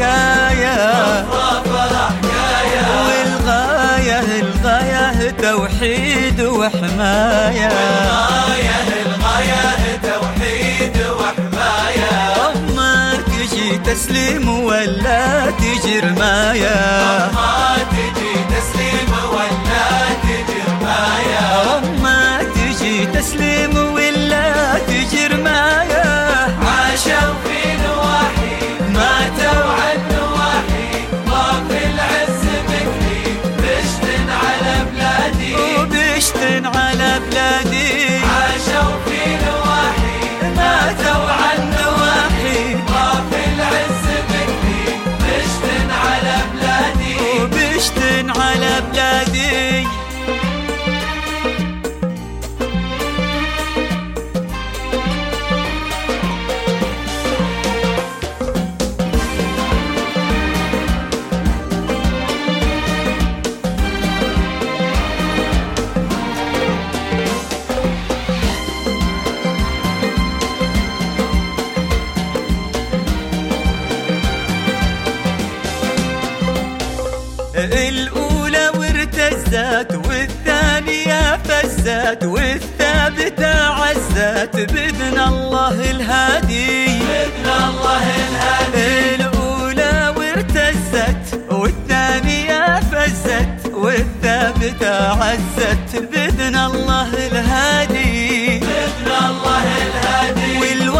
حكاية، والغاية توحيد وحماية، أما تجي تسليم ولا تجي رماية، أما تجي تسليم ولا تجي رماية. عاشوا في نواحي ماتوا عن نواحي، ضاف العز بكري بشتن على بلادي، وبشتن على بلادي. عاشوا في نواحي ماتوا عن نواحي، ضاف العز بكري بشتن على بلادي، وبشتن على بلادي. الأولى وارتزت والثانية فزت والثالثة عزت بإذن الله الهادي، بإذن الله الهادي. الأولى وارتزت والثانية فزت والثالثة عزت بإذن الله الهادي، بإذن الله الهادي.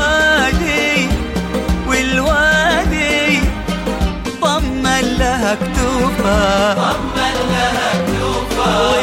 والوادي طمن لها كتوفه، طمن لها كتوفه.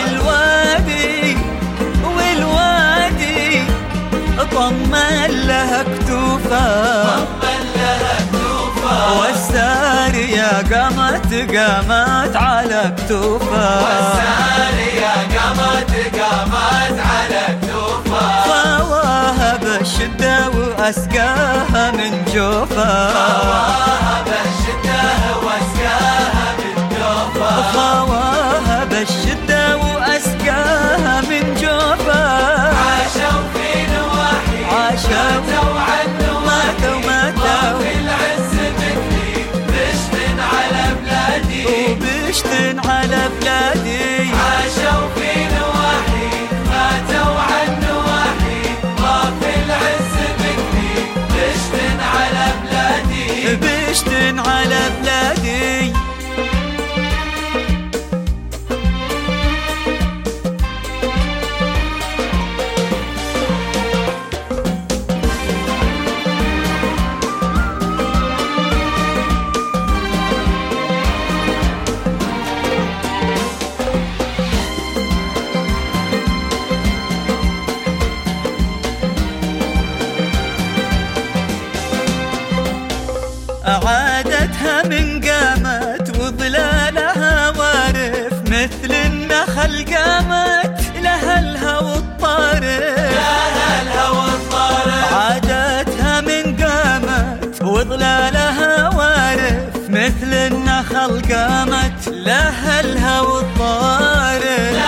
والوادي طمن لها كتوفه، طمن لها كتوفه. والسارية قامت على كتوفه، والسارية قامت على كتوفه. خواها بالشدة وأسقاها من جوفه، خواها بالشدة وأسقاها من جوفه. خواها بالشدة وأسقاها من جوفه. عاشوا في نواحي ماتوا عن نواحي، ضاف العز بكري بشتن على بلادي، وبشتن على بلادي. عاشوا في نواحي ماتوا عن نواحي، ضاف العز بكري بشتن على بلادي، بشتن على بلادي. عادتها من قامت وظلالها وارف، مثل النخل قامت لها الهوى الطارف، عادتها من قامت وظلالها وارف، مثل النخل قامت لها الهوى الطارف،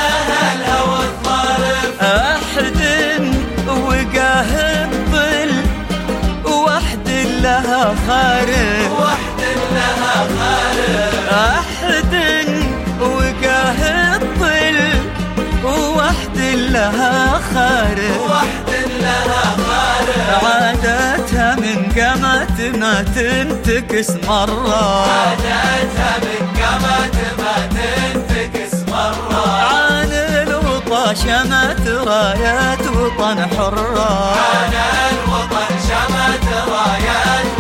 أحد وقاه الظل وحد لها خارف، أحد وقاه الظل وحد لها خارف، عادتها من قامت ما تنتكس مرة، عن الوطا شمت رايات وطن حرة، عن الوطن شمت رايات